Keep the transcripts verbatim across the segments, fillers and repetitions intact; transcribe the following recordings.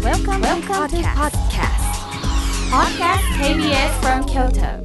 Welcome, Welcome to podcast. Podcast ケービーエス from Kyoto.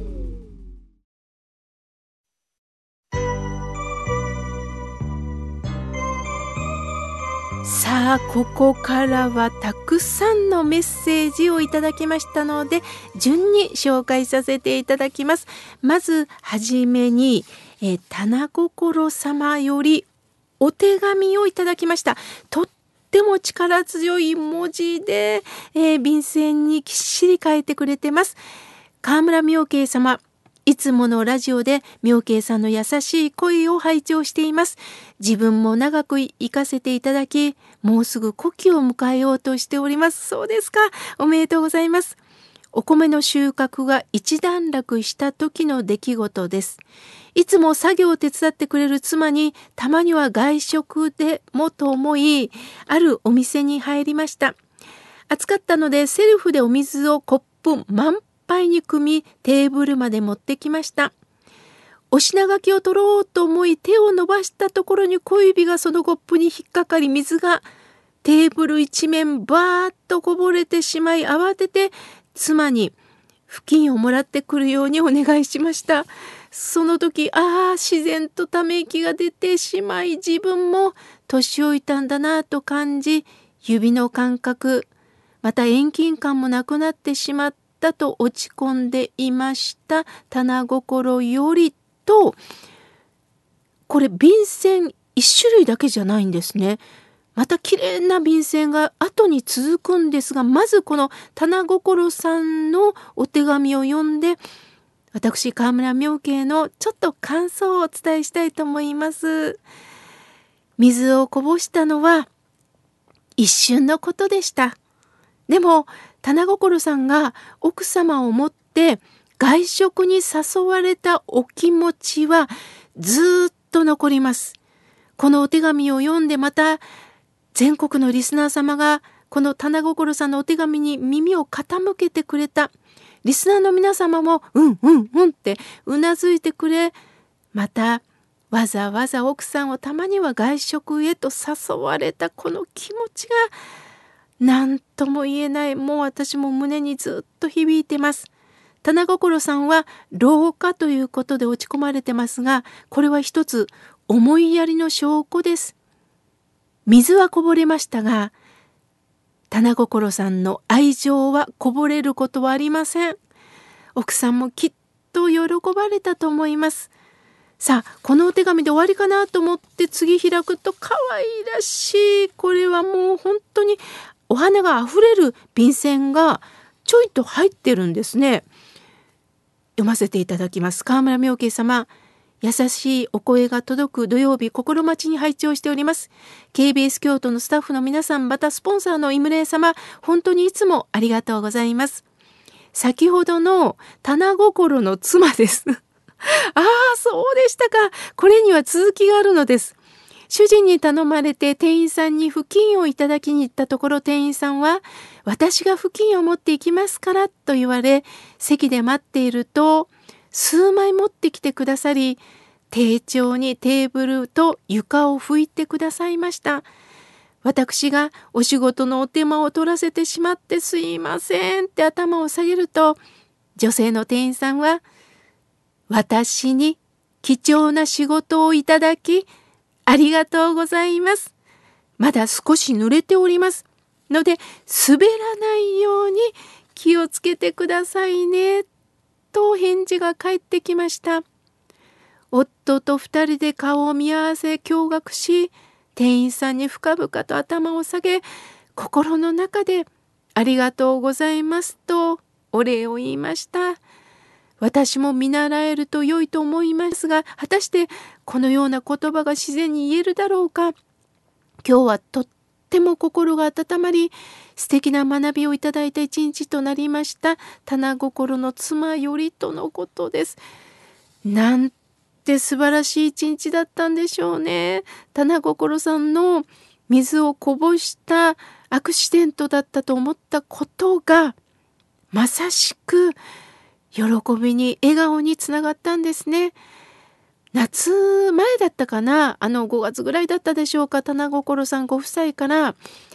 さあ、ここからはたくさんのメッセージをいただきましたので、順に紹介させていただきます。まずはじめに、えー、棚心様よりお手紙をいただきました。とっても力強い文字で、えー、便箋にきっしり書いてくれてます。川村妙慶様、いつものラジオで妙慶さんの優しい声を拝聴しています。自分も長く生かせていただき、もうすぐ古希を迎えようとしております。そうですか。おめでとうございます。お米の収穫が一段落した時の出来事です。いつも作業を手伝ってくれる妻に、たまには外食でもと思い、あるお店に入りました。暑かったのでセルフでお水をコップ満杯に汲み、テーブルまで持ってきました。お品書きを取ろうと思い手を伸ばしたところに小指がそのコップに引っかかり、水がテーブル一面バーッとこぼれてしまい、慌てて妻に布巾をもらってくるようにお願いしました。その時、ああ、自然とため息が出てしまい、自分も年老いたんだなと感じ、指の感覚、また遠近感もなくなってしまったと落ち込んでいました。棚心よりと、これ便箋一種類だけじゃないんですね。また綺麗な便箋が後に続くんですが、まずこの棚心さんのお手紙を読んで、私川村妙慶のちょっと感想をお伝えしたいと思います。水をこぼしたのは一瞬のことでした。でも棚心さんが奥様を持って外食に誘われたお気持ちはずっと残ります。このお手紙を読んで、また全国のリスナー様がこの棚心さんのお手紙に耳を傾けてくれた。リスナーの皆様もうんうんうんってうなずいてくれ、またわざわざ奥さんをたまには外食へと誘われたこの気持ちが何とも言えない、もう私も胸にずっと響いてます。棚心さんは老化ということで落ち込まれてますが、これは一つ思いやりの証拠です。水はこぼれましたが、棚心さんの愛情はこぼれることはありません。奥さんもきっと喜ばれたと思います。さあ、このお手紙で終わりかなと思って次開くと、可愛らしい、これはもう本当にお花があふれる便箋がちょいと入ってるんですね。読ませていただきます。川村妙慶様、優しいお声が届く土曜日、心待ちに拝聴しております。ケービーエス 京都のスタッフの皆さん、またスポンサーのイムレイ様、本当にいつもありがとうございます。先ほどの棚心の妻です。ああ、そうでしたか。これには続きがあるのです。主人に頼まれて店員さんに布巾をいただきに行ったところ、店員さんは私が布巾を持っていきますからと言われ、席で待っていると数枚持ってきてくださり、丁重にテーブルと床を拭いてくださいました。私がお仕事のお手間を取らせてしまってすいませんって頭を下げると、女性の店員さんは、私に貴重な仕事をいただきありがとうございます。まだ少し濡れておりますので、滑らないように気をつけてくださいねと返事が返ってきました。夫と二人で顔を見合わせ驚愕し、店員さんに深々と頭を下げ、心の中でありがとうございますとお礼を言いました。私も見習えると良いと思いますが、果たしてこのような言葉が自然に言えるだろうか。今日はとっても心が温まり、素敵な学びをいただいた一日となりました。棚心の妻よりとのことです。なんて素晴らしい一日だったんでしょうね。棚心さんの水をこぼしたアクシデントだったと思ったことが、まさしく喜びに笑顔につながったんですね。夏前だったかな、あのごがつぐらいだったでしょうか、棚心さんご夫妻から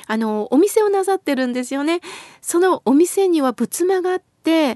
あのお店をなさってるんですよね。そのお店には仏間があって、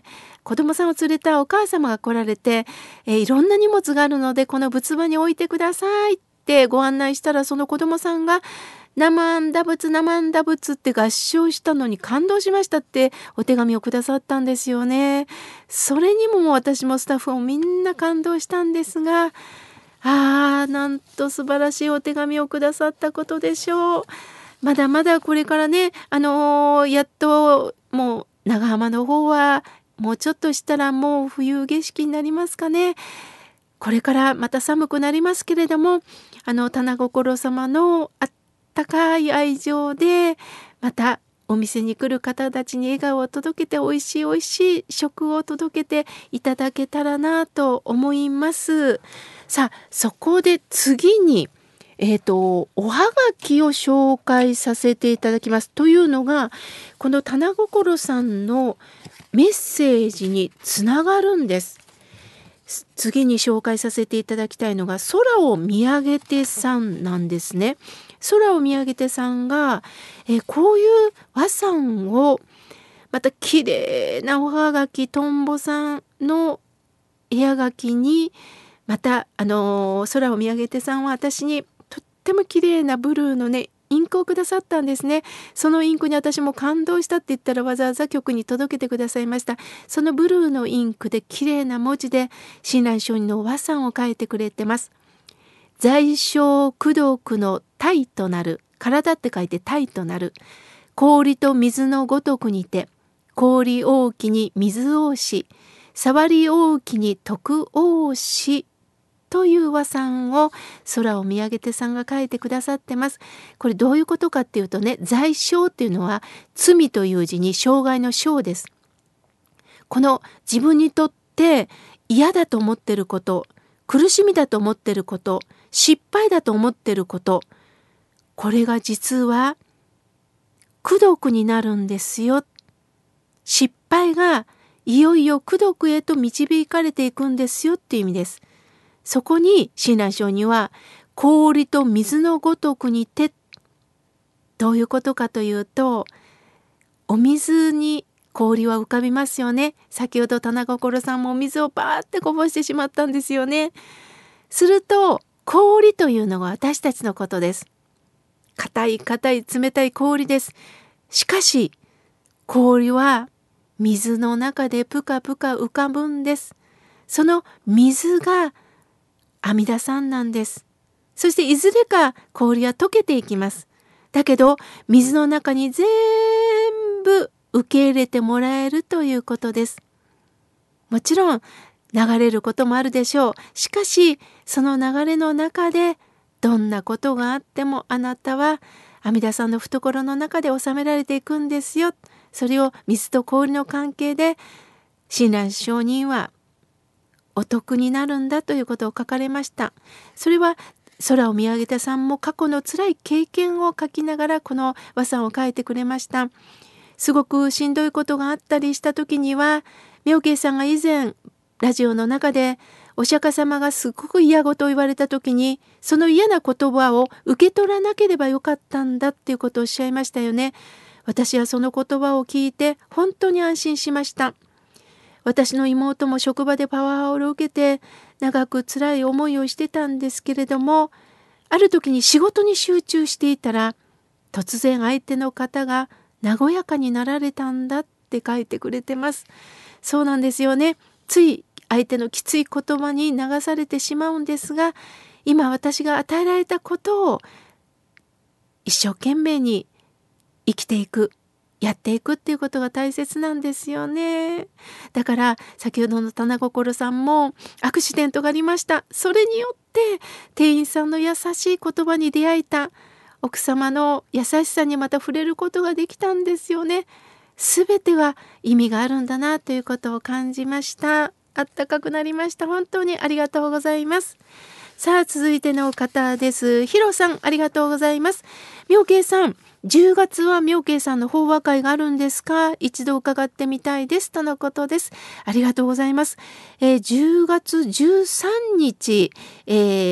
子供さんを連れたお母様が来られて、えー、いろんな荷物があるのでこの仏間に置いてくださいってご案内したら、その子供さんが生んだ仏生んだ仏って合唱したのに感動しましたってお手紙をくださったんですよね。それにも私もスタッフもみんな感動したんですが、あーなんと素晴らしいお手紙をくださったことでしょう。まだまだこれからね、あのー、やっともう長浜の方はもうちょっとしたらもう冬景色になりますかね。これからまた寒くなりますけれども、あの棚心様のあ高い愛情でまたお店に来る方たちに笑顔を届けて、おいしいおいしい食を届けていただけたらなと思います。さあそこで次に、えーと、おはがきを紹介させていただきます。というのがこの棚心さんのメッセージにつながるんです。次に紹介させていただきたいのが空を見上げてさんなんですね。空を見上げてさんが、えー、こういう和さんをまた綺麗なおはがき、とんぼさんの絵はがきにまた、あのー、空を見上げてさんは私にとっても綺麗なブルーのねインクをくださったんですね。そのインクに私も感動したって言ったらわざわざ局に届けてくださいました。そのブルーのインクで綺麗な文字で親鸞聖人の和さんを書いてくれてます。在生功徳の体となる、体って書いて体となる、氷と水のごとくにて、氷大きに水大し、触り大きに徳大しという和さんを空を見上げてさんが書いてくださってます。これどういうことかっていうとね、在生っていうのは罪という字に障害の生です。この自分にとって嫌だと思ってること、苦しみだと思ってること、失敗だと思ってること、これが実は功徳になるんですよ。失敗がいよいよ功徳へと導かれていくんですよっていう意味です。そこに親鸞聖人は氷と水のごとくにて、どういうことかというと、お水に氷は浮かびますよね。先ほど棚心さんもお水をバーってこぼしてしまったんですよね。すると氷というのが私たちのことです。硬い硬い冷たい氷です。しかし氷は水の中でぷかぷか浮かぶんです。その水が阿弥陀さんなんです。そしていずれか氷は溶けていきます。だけど水の中に全部受け入れてもらえるということです。もちろん流れることもあるでしょう。しかしその流れの中でどんなことがあってもあなたは阿弥陀さんの懐の中で収められていくんですよ。それを水と氷の関係で親鸞聖人はお得になるんだということを書かれました。それは空を見上げたさんも過去の辛い経験を書きながらこの和さんを書いてくれました。すごくしんどいことがあったりした時には、妙慶さんが以前ラジオの中でお釈迦様がすごく嫌事を言われた時に、その嫌な言葉を受け取らなければよかったんだっていうことをおっしゃいましたよね。私はその言葉を聞いて本当に安心しました。私の妹も職場でパワーハラを受けて長く辛い思いをしてたんですけれども、ある時に仕事に集中していたら突然相手の方が和やかになられたんだって書いてくれてます。そうなんですよね。つい相手のきつい言葉に流されてしまうんですが、今私が与えられたことを一生懸命に生きていく、やっていくっていうことが大切なんですよね。だから先ほどの棚心さんもアクシデントがありました。それによって店員さんの優しい言葉に出会えた、奥様の優しさにまた触れることができたんですよね。すべては意味があるんだなということを感じました。あったかくなりました。本当にありがとうございます。さあ続いての方です。ヒロさん、ありがとうございます。妙慶さん、じゅうがつは妙慶さんの法話会があるんですか？一度伺ってみたいですとのことです。ありがとうございます。えー、じゅうがつじゅうさんにち、えー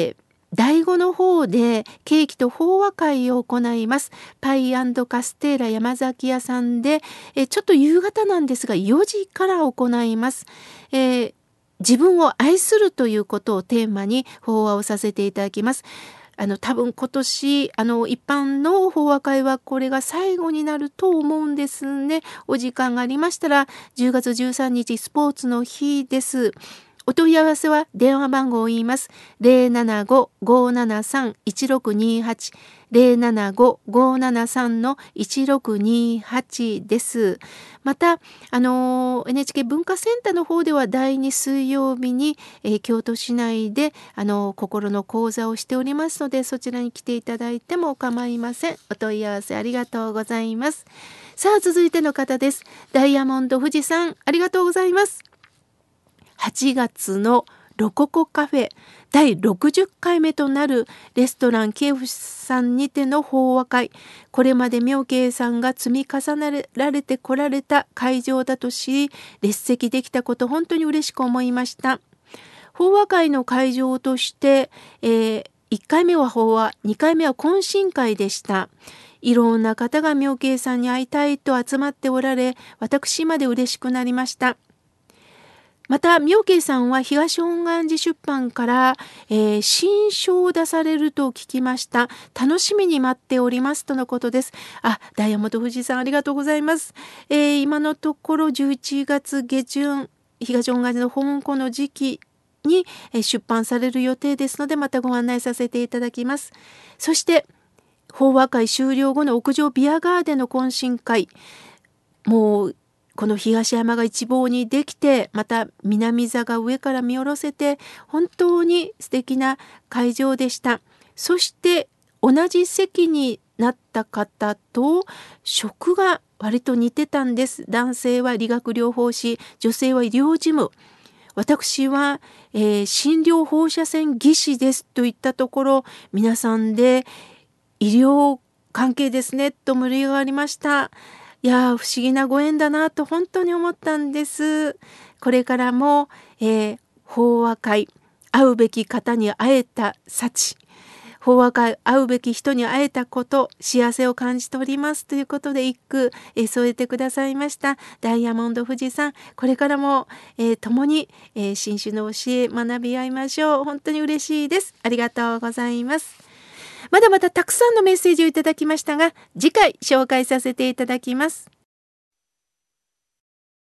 だいごの方でケーキと法話会を行います。パイ&カステーラ山崎屋さんで、えちょっと夕方なんですがよじから行います。えー、自分を愛するということをテーマに法話をさせていただきます。あの多分今年あの一般の法話会はこれが最後になると思うんですね。お時間がありましたらじゅうがつじゅうさんにちスポーツの日です。お問い合わせは電話番号を言います。ゼロななご ごーななさん いちろくにはち ゼロななご ごーななさん いちろくにはちです。またあの エヌエイチケー 文化センターの方ではだいに水曜日に、えー、京都市内であの心の講座をしておりますので、そちらに来ていただいても構いません。お問い合わせありがとうございます。さあ続いての方です。ダイヤモンド富士さん、ありがとうございます。はちがつのロココカフェだいろくじゅっかいめとなるレストランケーフさんにての法話会、これまで妙慶さんが積み重ねられてこられた会場だと知り、列席できたこと本当に嬉しく思いました。法話会の会場として、えー、いっかいめは法話、にかいめは懇親会でした。いろんな方が妙慶さんに会いたいと集まっておられ、私まで嬉しくなりました。また妙慶さんは東本願寺出版から、えー、新書を出されると聞きました。楽しみに待っておりますとのことです。あ、ダイヤモンド富士さんありがとうございます。えー、今のところじゅういちがつげじゅん東本願寺の本校の時期に出版される予定ですので、またご案内させていただきます。そして法話会終了後の屋上ビアガーデンの懇親会、もうこの東山が一望にできて、また南座が上から見下ろせて本当に素敵な会場でした。そして同じ席になった方と職が割と似てたんです。男性は理学療法士、女性は医療事務、私は、えー、診療放射線技師ですといったところ、皆さんで医療関係ですねと盛り上がりました。いや不思議なご縁だなと本当に思ったんです。これからも、えー、法話会、会うべき方に会えた幸、法話会、会うべき人に会えたこと、幸せを感じておりますということで一句、えー、添えてくださいましたダイヤモンド富士さん、これからも、えー、共に、えー、新種の教え学び合いましょう。本当に嬉しいです。ありがとうございます。まだまだたくさんのメッセージをいただきましたが、次回紹介させていただきます。